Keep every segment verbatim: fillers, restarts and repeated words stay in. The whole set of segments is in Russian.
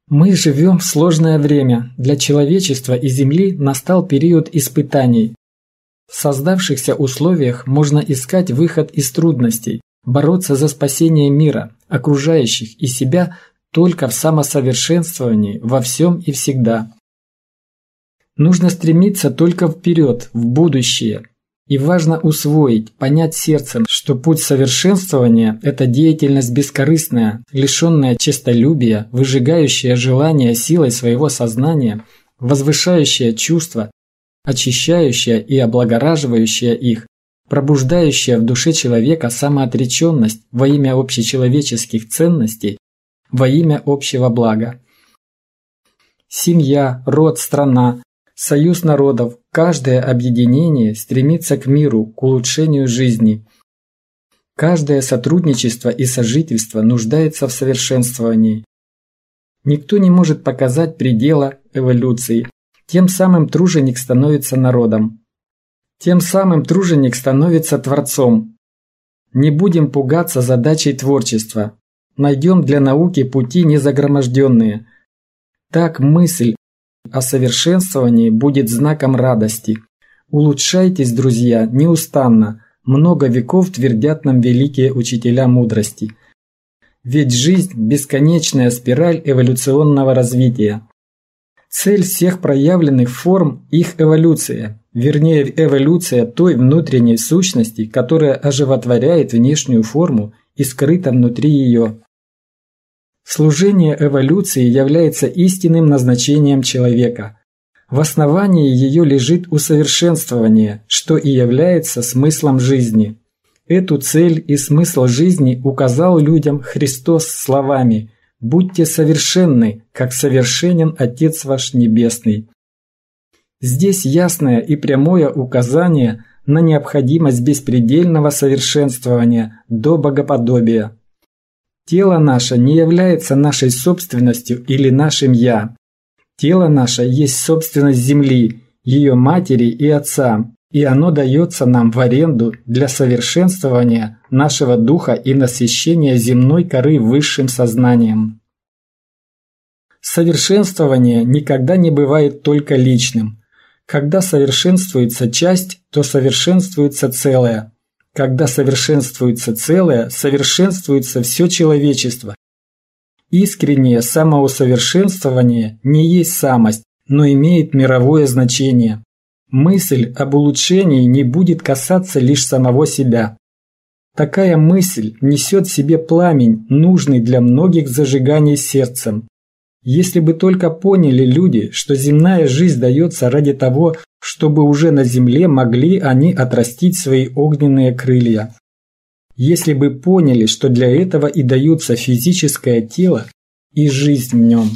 Мы живем в сложное время. Для человечества и Земли настал период испытаний. В создавшихся условиях можно искать выход из трудностей, бороться за спасение мира, окружающих и себя только в самосовершенствовании во всем и всегда. Нужно стремиться только вперед, в будущее. И важно усвоить, понять сердцем, что путь совершенствования – это деятельность бескорыстная, лишенная честолюбия, выжигающая желание силой своего сознания, возвышающая чувства, очищающая и облагораживающая их, пробуждающая в душе человека самоотреченность во имя общечеловеческих ценностей, во имя общего блага. Семья, род, страна, союз народов, каждое объединение стремится к миру, к улучшению жизни. Каждое сотрудничество и сожительство нуждается в совершенствовании. Никто не может показать предела эволюции. Тем самым труженик становится народом. Тем самым труженик становится творцом. Не будем пугаться задачей творчества. Найдем для науки пути незагроможденные. Так мысль о совершенствовании будет знаком радости. Улучшайтесь, друзья, неустанно. Много веков твердят нам великие учителя мудрости. Ведь жизнь – бесконечная спираль эволюционного развития. Цель всех проявленных форм – их эволюция, вернее эволюция той внутренней сущности, которая оживотворяет внешнюю форму и скрыта внутри ее. Служение эволюции является истинным назначением человека. В основании ее лежит усовершенствование, что и является смыслом жизни. Эту цель и смысл жизни указал людям Христос словами «Будьте совершенны, как совершенен Отец ваш Небесный». Здесь ясное и прямое указание на необходимость беспредельного совершенствования до богоподобия. Тело наше не является нашей собственностью или нашим «я». Тело наше есть собственность Земли, ее матери и отца, и оно дается нам в аренду для совершенствования нашего духа и насыщения земной коры высшим сознанием. Совершенствование никогда не бывает только личным. Когда совершенствуется часть, то совершенствуется целое. Когда совершенствуется целое, совершенствуется все человечество. Искреннее самоусовершенствование не есть самость, но имеет мировое значение. Мысль об улучшении не будет касаться лишь самого себя. Такая мысль несет в себе пламень, нужный для многих зажиганий сердцем. Если бы только поняли люди, что земная жизнь дается ради того, чтобы уже на земле могли они отрастить свои огненные крылья. Если бы поняли, что для этого и даются физическое тело и жизнь в нем.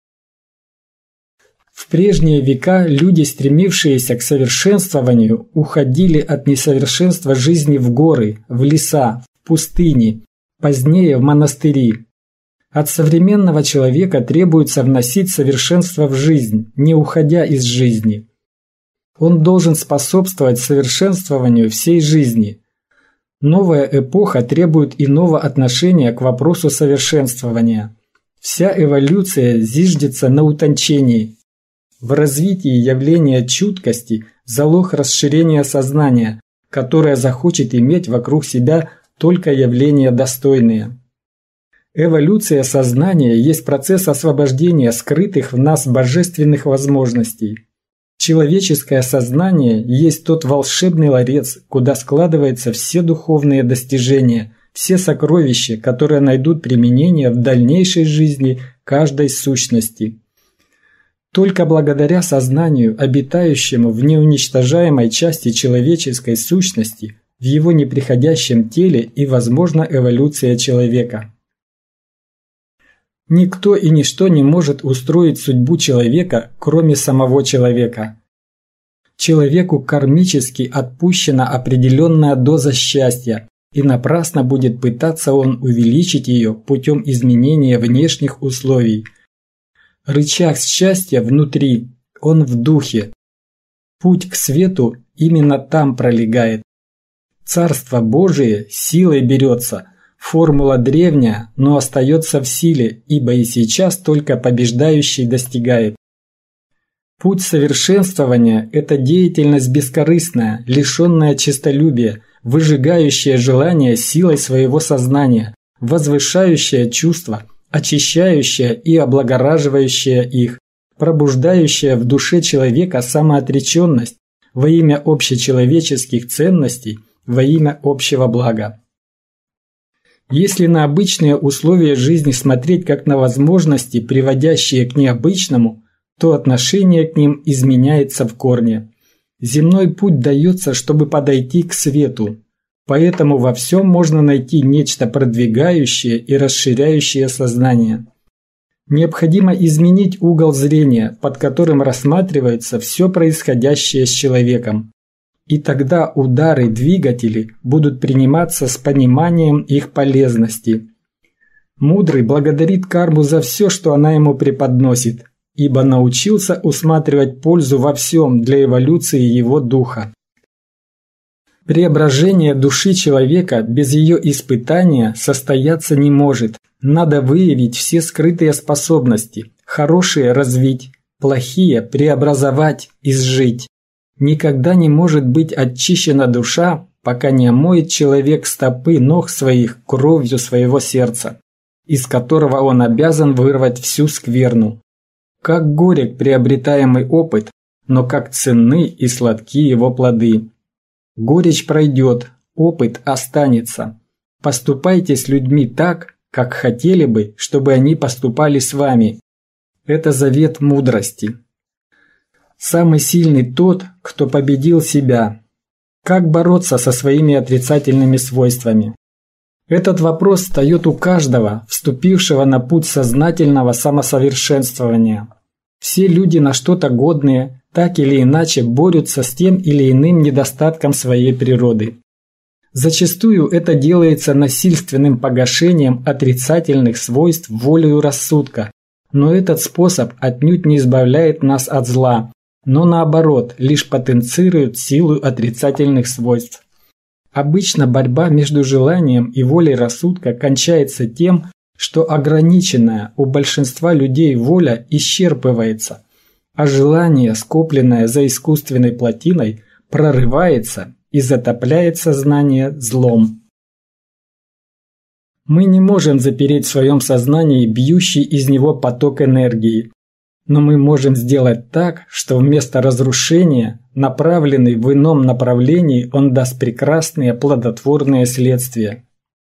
В прежние века люди, стремившиеся к совершенствованию, уходили от несовершенства жизни в горы, в леса, в пустыни, позднее в монастыри. От современного человека требуется вносить совершенство в жизнь, не уходя из жизни. Он должен способствовать совершенствованию всей жизни. Новая эпоха требует иного отношения к вопросу совершенствования. Вся эволюция зиждется на утончении. В развитии явления чуткости залог расширения сознания, которое захочет иметь вокруг себя только явления достойные. Эволюция сознания есть процесс освобождения скрытых в нас божественных возможностей. Человеческое сознание есть тот волшебный ларец, куда складываются все духовные достижения, все сокровища, которые найдут применение в дальнейшей жизни каждой сущности. Только благодаря сознанию, обитающему в неуничтожаемой части человеческой сущности, в его неприходящем теле и возможна эволюция человека. Никто и ничто не может устроить судьбу человека, кроме самого человека. Человеку кармически отпущена определенная доза счастья, и напрасно будет пытаться он увеличить ее путем изменения внешних условий. Рычаг счастья внутри, он в духе. Путь к свету именно там пролегает. Царство Божие силой берется, Формула древняя, но остается в силе, ибо и сейчас только побеждающий достигает. Путь совершенствования – это деятельность бескорыстная, лишенная честолюбия, выжигающая желание силой своего сознания, возвышающая чувства, очищающая и облагораживающая их, пробуждающая в душе человека самоотреченность во имя общечеловеческих ценностей, во имя общего блага. Если на обычные условия жизни смотреть как на возможности, приводящие к необычному, то отношение к ним изменяется в корне. Земной путь дается, чтобы подойти к свету, поэтому во всем можно найти нечто продвигающее и расширяющее сознание. Необходимо изменить угол зрения, под которым рассматривается все происходящее с человеком. И тогда удары-двигатели будут приниматься с пониманием их полезности. Мудрый благодарит карму за все, что она ему преподносит, ибо научился усматривать пользу во всем для эволюции его духа. Преображение души человека без ее испытания состояться не может. Надо выявить все скрытые способности, хорошие развить, плохие преобразовать, изжить. Никогда не может быть очищена душа, пока не омоет человек стопы ног своих кровью своего сердца, из которого он обязан вырвать всю скверну. Как горек приобретаемый опыт, но как ценны и сладки его плоды. Горечь пройдет, опыт останется. Поступайте с людьми так, как хотели бы, чтобы они поступали с вами. Это завет мудрости. Самый сильный тот, кто победил себя. Как бороться со своими отрицательными свойствами? Этот вопрос встает у каждого, вступившего на путь сознательного самосовершенствования. Все люди на что-то годные, так или иначе борются с тем или иным недостатком своей природы. Зачастую это делается насильственным погашением отрицательных свойств волею рассудка, но этот способ отнюдь не избавляет нас от зла, но наоборот, лишь потенцирует силу отрицательных свойств. Обычно борьба между желанием и волей рассудка кончается тем, что ограниченная у большинства людей воля исчерпывается, а желание, скопленное за искусственной плотиной, прорывается и затопляет сознание злом. Мы не можем запереть в своем сознании бьющий из него поток энергии, но мы можем сделать так, что вместо разрушения, направленный в ином направлении, он даст прекрасные плодотворные следствия.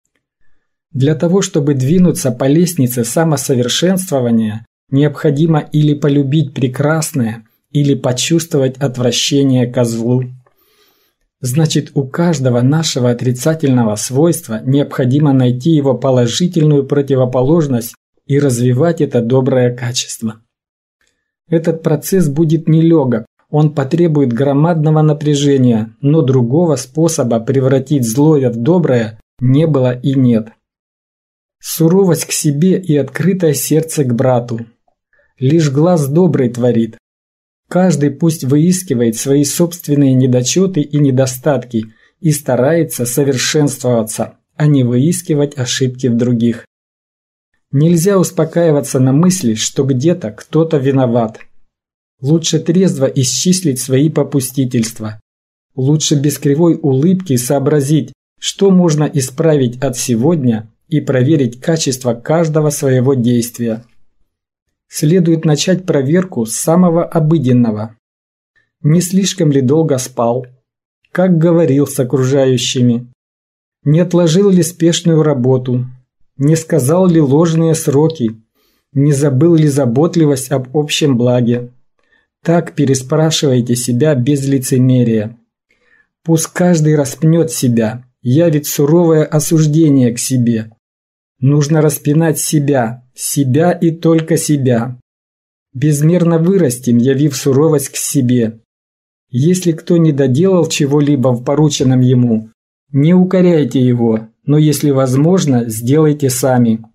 Для того, чтобы двинуться по лестнице самосовершенствования, необходимо или полюбить прекрасное, или почувствовать отвращение ко злу. Значит, у каждого нашего отрицательного свойства необходимо найти его положительную противоположность и развивать это доброе качество. Этот процесс будет нелегок, он потребует громадного напряжения, но другого способа превратить злое в доброе не было и нет. Суровость к себе и открытое сердце к брату. Лишь глаз добрый творит. Каждый пусть выискивает свои собственные недочеты и недостатки и старается совершенствоваться, а не выискивать ошибки в других. Нельзя успокаиваться на мысли, что где-то кто-то виноват. Лучше трезво исчислить свои попустительства. Лучше без кривой улыбки сообразить, что можно исправить от сегодня и проверить качество каждого своего действия. Следует начать проверку с самого обыденного. Не слишком ли долго спал? Как говорил с окружающими? Не отложил ли спешную работу? Не сказал ли ложные сроки? Не забыл ли заботливость об общем благе? Так переспрашивайте себя без лицемерия. Пусть каждый распнет себя, явит суровое осуждение к себе. Нужно распинать себя, себя и только себя. Безмерно вырастем, явив суровость к себе. Если кто не доделал чего-либо в порученном ему, не укоряйте его, но если возможно, сделайте сами.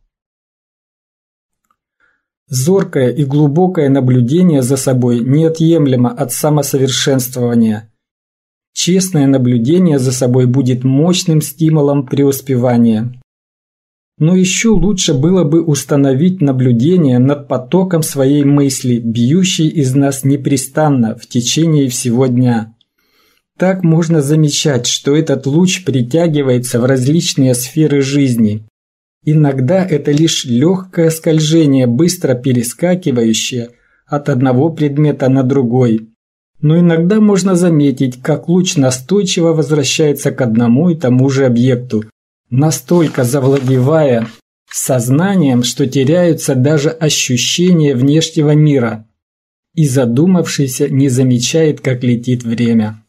Зоркое и глубокое наблюдение за собой неотъемлемо от самосовершенствования. Честное наблюдение за собой будет мощным стимулом преуспевания. Но еще лучше было бы установить наблюдение над потоком своей мысли, бьющей из нас непрестанно в течение всего дня. Так можно замечать, что этот луч притягивается в различные сферы жизни. Иногда это лишь легкое скольжение, быстро перескакивающее от одного предмета на другой. Но иногда можно заметить, как луч настойчиво возвращается к одному и тому же объекту, настолько завладевая сознанием, что теряются даже ощущения внешнего мира, и задумавшийся не замечает, как летит время.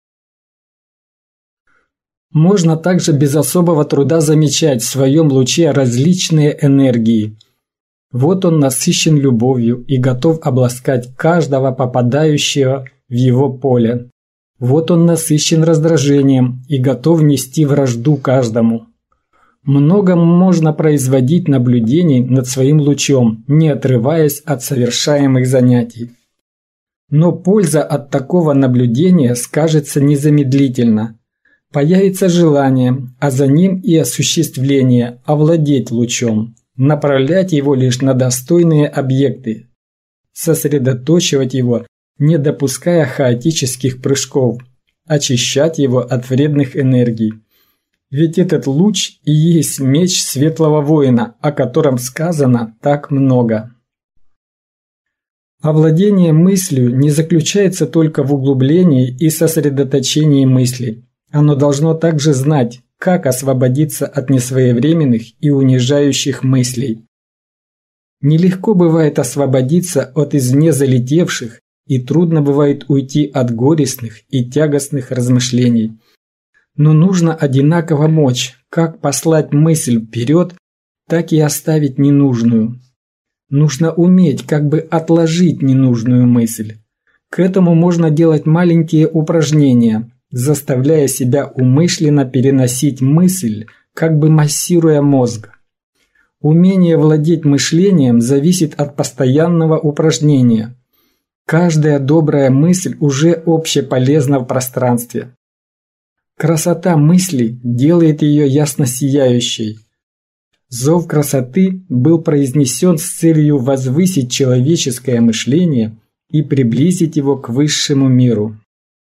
Можно также без особого труда замечать в своем луче различные энергии. Вот он насыщен любовью и готов обласкать каждого попадающего в его поле. Вот он насыщен раздражением и готов нести вражду каждому. Много можно производить наблюдений над своим лучом, не отрываясь от совершаемых занятий. Но польза от такого наблюдения скажется незамедлительно. Появится желание, а за ним и осуществление овладеть лучом, направлять его лишь на достойные объекты, сосредоточивать его, не допуская хаотических прыжков, очищать его от вредных энергий. Ведь этот луч и есть меч светлого воина, о котором сказано так много. Овладение мыслью не заключается только в углублении и сосредоточении мыслей. Оно должно также знать, как освободиться от несвоевременных и унижающих мыслей. Нелегко бывает освободиться от извне залетевших, и трудно бывает уйти от горестных и тягостных размышлений. Но нужно одинаково мочь, как послать мысль вперед, так и оставить ненужную. Нужно уметь как бы отложить ненужную мысль. К этому можно делать маленькие упражнения, заставляя себя умышленно переносить мысль, как бы массируя мозг. Умение владеть мышлением зависит от постоянного упражнения. Каждая добрая мысль уже общеполезна в пространстве. Красота мысли делает ее ясно сияющей. Зов красоты был произнесен с целью возвысить человеческое мышление и приблизить его к высшему миру.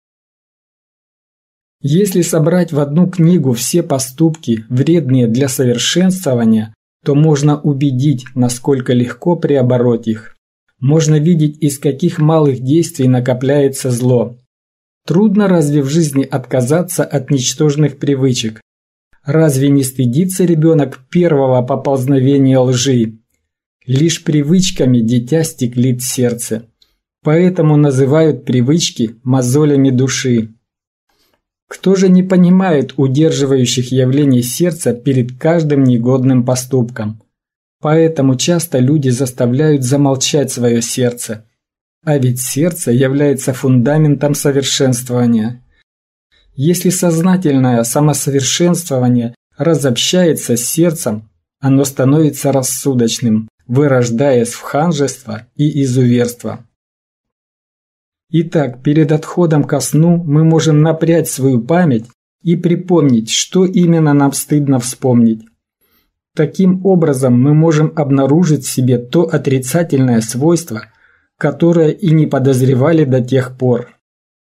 Если собрать в одну книгу все поступки, вредные для совершенствования, то можно убедить, насколько легко преобороть их. Можно видеть, из каких малых действий накопляется зло. Трудно разве в жизни отказаться от ничтожных привычек? Разве не стыдится ребенок первого поползновения лжи? Лишь привычками дитя стеклит сердце. Поэтому называют привычки мозолями души. Кто же не понимает удерживающих явлений сердца перед каждым негодным поступком? Поэтому часто люди заставляют замолчать свое сердце. А ведь сердце является фундаментом совершенствования. Если сознательное самосовершенствование разобщается с сердцем, оно становится рассудочным, вырождаясь в ханжество и изуверство. Итак, перед отходом ко сну мы можем напрячь свою память и припомнить, что именно нам стыдно вспомнить. Таким образом мы можем обнаружить в себе то отрицательное свойство, которое и не подозревали до тех пор.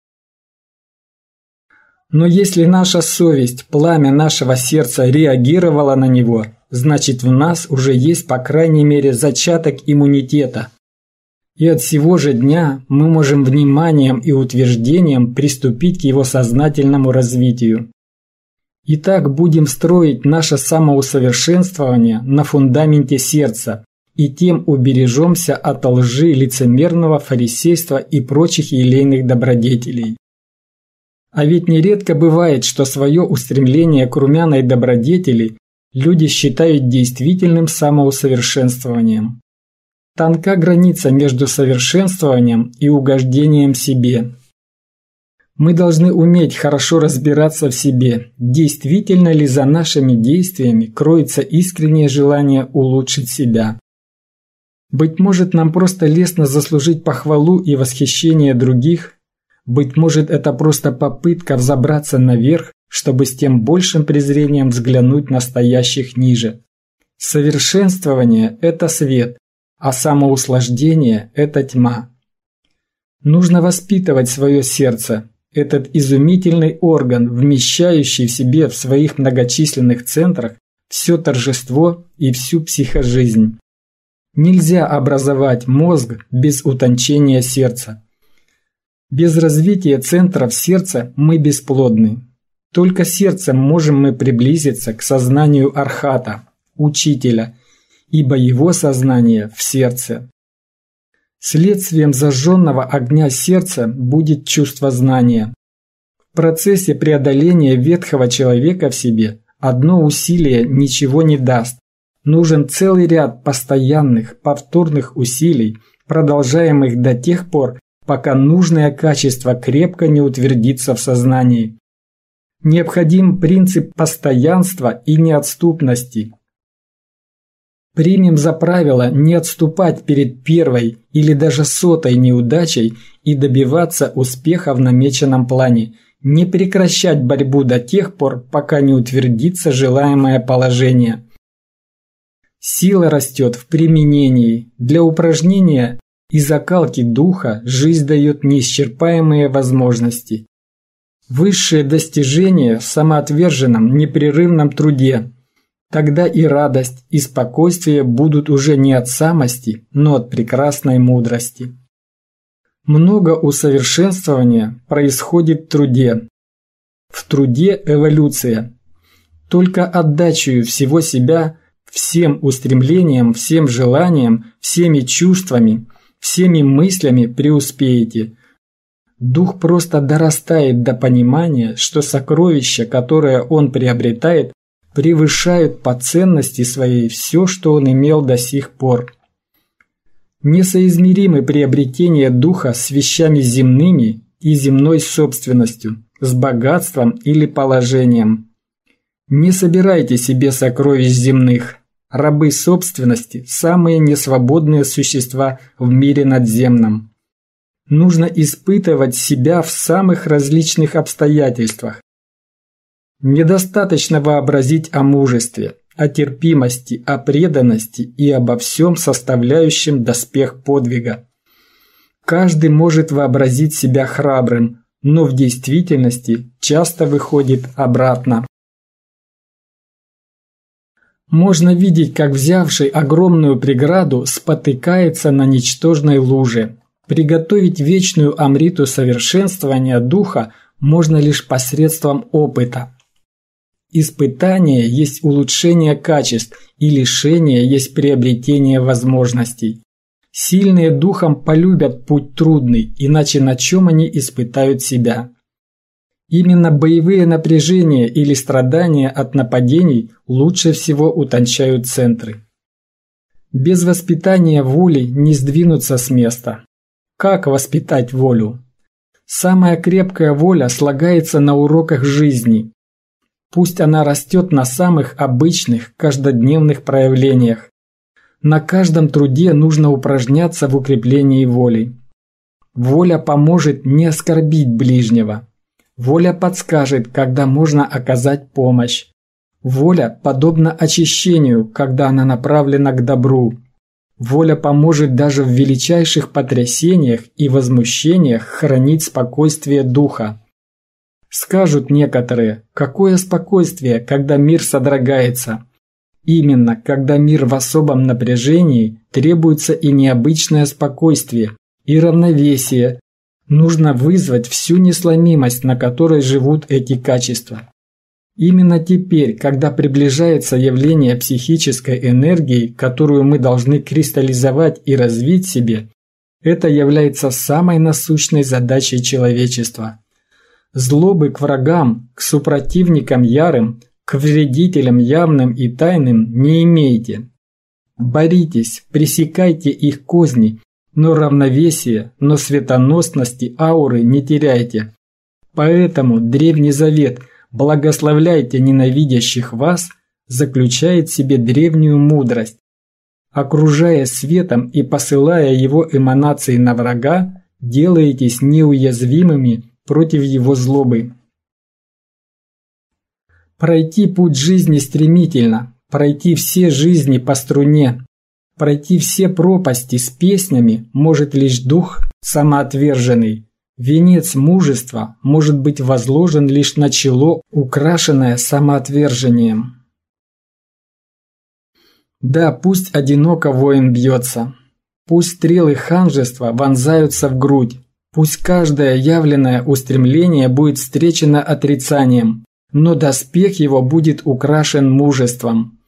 Но если наша совесть, пламя нашего сердца реагировало на него, значит в нас уже есть по крайней мере зачаток иммунитета. И от сего же дня мы можем вниманием и утверждением приступить к его сознательному развитию. Итак, будем строить наше самоусовершенствование на фундаменте сердца, и тем убережемся от лжи, лицемерного фарисейства и прочих елейных добродетелей. А ведь нередко бывает, что свое устремление к румяной добродетели люди считают действительным самоусовершенствованием. Тонка граница между совершенствованием и угождением себе. Мы должны уметь хорошо разбираться в себе, действительно ли за нашими действиями кроется искреннее желание улучшить себя. Быть может, нам просто лестно заслужить похвалу и восхищение других, быть может, это просто попытка взобраться наверх, чтобы с тем большим презрением взглянуть на стоящих ниже. Совершенствование – это свет, а самоуслаждение – это тьма. Нужно воспитывать свое сердце, этот изумительный орган, вмещающий в себе в своих многочисленных центрах все торжество и всю психожизнь. Нельзя образовать мозг без утончения сердца. Без развития центров сердца мы бесплодны. Только сердцем можем мы приблизиться к сознанию Архата, Учителя, ибо его сознание в сердце. Следствием зажженного огня сердца будет чувство знания. В процессе преодоления ветхого человека в себе одно усилие ничего не даст. Нужен целый ряд постоянных, повторных усилий, продолжаемых до тех пор, пока нужное качество крепко не утвердится в сознании. Необходим принцип постоянства и неотступности. Примем за правило не отступать перед первой или даже сотой неудачей и добиваться успеха в намеченном плане, не прекращать борьбу до тех пор, пока не утвердится желаемое положение. Сила растет в применении. Для упражнения и закалки духа жизнь дает неисчерпаемые возможности. Высшее достижение в самоотверженном, непрерывном труде. Тогда и радость, и спокойствие будут уже не от самости, но от прекрасной мудрости. Много усовершенствования происходит в труде. В труде эволюция. Только отдачею всего себя, всем устремлениям, всем желаниям, всеми чувствами, всеми мыслями преуспеете. Дух просто дорастает до понимания, что сокровища, которое он приобретает, превышают по ценности своей все, что он имел до сих пор. Несоизмеримы приобретения духа с вещами земными и земной собственностью, с богатством или положением. Не собирайте себе сокровищ земных. Рабы собственности – самые несвободные существа в мире надземном. Нужно испытывать себя в самых различных обстоятельствах. Недостаточно вообразить о мужестве, о терпимости, о преданности и обо всем составляющем доспех подвига. Каждый может вообразить себя храбрым, но в действительности часто выходит обратно. Можно видеть, как взявший огромную преграду спотыкается на ничтожной луже. Приготовить вечную амриту совершенствования духа можно лишь посредством опыта. Испытание есть улучшение качеств, и лишение есть приобретение возможностей. Сильные духом полюбят путь трудный, иначе на чем они испытают себя? Именно боевые напряжения или страдания от нападений лучше всего утончают центры. Без воспитания воли не сдвинуться с места. Как воспитать волю? Самая крепкая воля слагается на уроках жизни. Пусть она растет на самых обычных, каждодневных проявлениях. На каждом труде нужно упражняться в укреплении воли. Воля поможет не оскорбить ближнего. Воля подскажет, когда можно оказать помощь. Воля подобна очищению, когда она направлена к добру. Воля поможет даже в величайших потрясениях и возмущениях хранить спокойствие духа. Скажут некоторые, какое спокойствие, когда мир содрогается. Именно, когда мир в особом напряжении, требуется и необычное спокойствие, и равновесие. Нужно вызвать всю несломимость, на которой живут эти качества. Именно теперь, когда приближается явление психической энергии, которую мы должны кристаллизовать и развить в себе, это является самой насущной задачей человечества. Злобы к врагам, к супротивникам ярым, к вредителям явным и тайным не имейте. Боритесь, пресекайте их козни, но равновесие, но светоносности ауры не теряйте. Поэтому Древний Завет «Благословляйте ненавидящих вас» заключает в себе древнюю мудрость. Окружая светом и посылая его эманации на врага, делаетесь неуязвимыми против его злобы. Пройти путь жизни стремительно, Пройти все жизни по струне, пройти все пропасти с песнями может лишь дух самоотверженный. Венец мужества может быть возложен лишь на чело, украшенное самоотвержением. Да, пусть одиноко воин бьется, пусть стрелы ханжества вонзаются в грудь, пусть каждое явленное устремление будет встречено отрицанием, но доспех его будет украшен мужеством.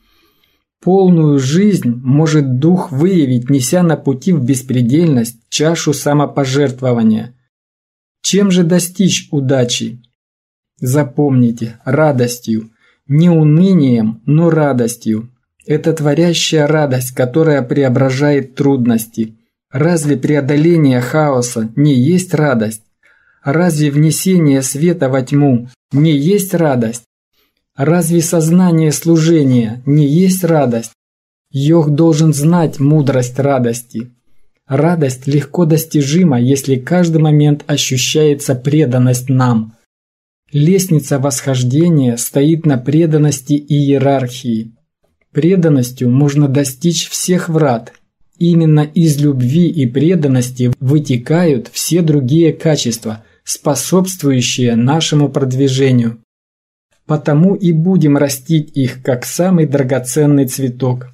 Полную жизнь может дух выявить, неся на пути в беспредельность чашу самопожертвования. Чем же достичь удачи? Запомните, радостью, не унынием, но радостью. Это творящая радость, которая преображает трудности. Разве преодоление хаоса не есть радость? Разве внесение света во тьму не есть радость? Разве сознание служения не есть радость? Йог должен знать мудрость радости. Радость легко достижима, если каждый момент ощущается преданность нам. Лестница восхождения стоит на преданности и иерархии. Преданностью можно достичь всех врат. Именно из любви и преданности вытекают все другие качества, способствующие нашему продвижению. Потому и будем растить их, как самый драгоценный цветок.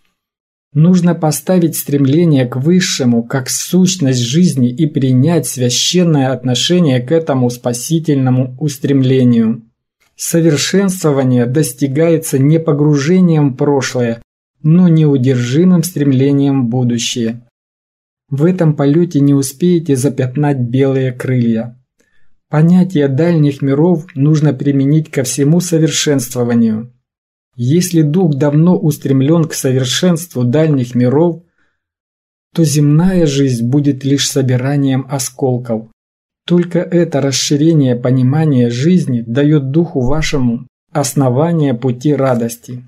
Нужно поставить стремление к высшему, как сущность жизни, и принять священное отношение к этому спасительному устремлению. Совершенствование достигается не погружением в прошлое, но неудержимым стремлением в будущее. В этом полете не успеете запятнать белые крылья. Понятие дальних миров нужно применить ко всему совершенствованию. Если дух давно устремлен к совершенству дальних миров, то земная жизнь будет лишь собиранием осколков. Только это расширение понимания жизни дает духу вашему основание пути радости.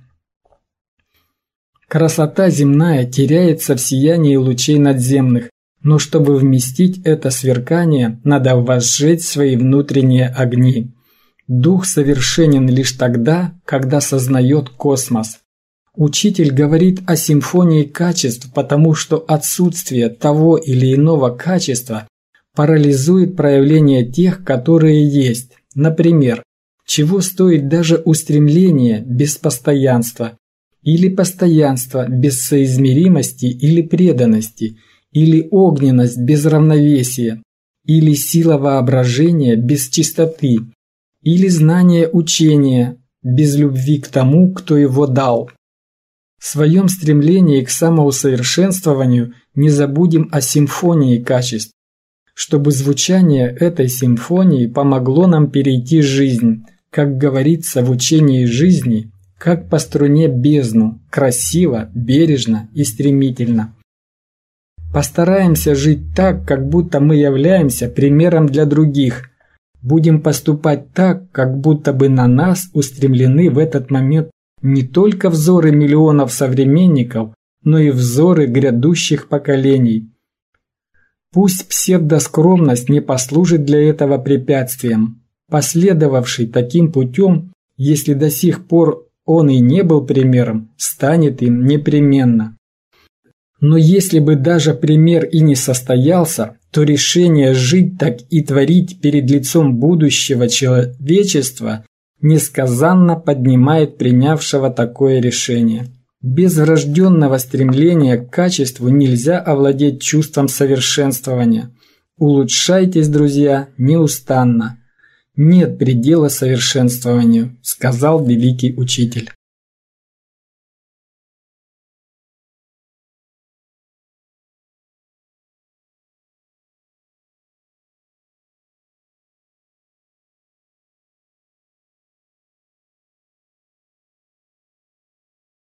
Красота земная теряется в сиянии лучей надземных, но чтобы вместить это сверкание, надо возжечь свои внутренние огни. Дух совершенен лишь тогда, когда сознает космос. Учитель говорит о симфонии качеств, потому что отсутствие того или иного качества парализует проявление тех, которые есть. Например, чего стоит даже устремление без постоянства, или постоянство без соизмеримости или преданности, или огненность без равновесия, или сила воображения без чистоты, или знание учения без любви к тому, кто его дал. В своем стремлении к самоусовершенствованию не забудем о симфонии качеств, чтобы звучание этой симфонии помогло нам перейти жизнь, как говорится в учении жизни, как по струне бездну, красиво, бережно и стремительно. Постараемся жить так, как будто мы являемся примером для других. Будем поступать так, как будто бы на нас устремлены в этот момент не только взоры миллионов современников, но и взоры грядущих поколений. Пусть псевдоскромность не послужит для этого препятствием. Последовавший таким путем, если до сих пор он и не был примером, станет им непременно. Но если бы даже пример и не состоялся, то решение жить так и творить перед лицом будущего человечества несказанно поднимает принявшего такое решение. Без врожденного стремления к качеству нельзя овладеть чувством совершенствования. Улучшайтесь, друзья, неустанно. Нет предела совершенствованию, сказал великий учитель.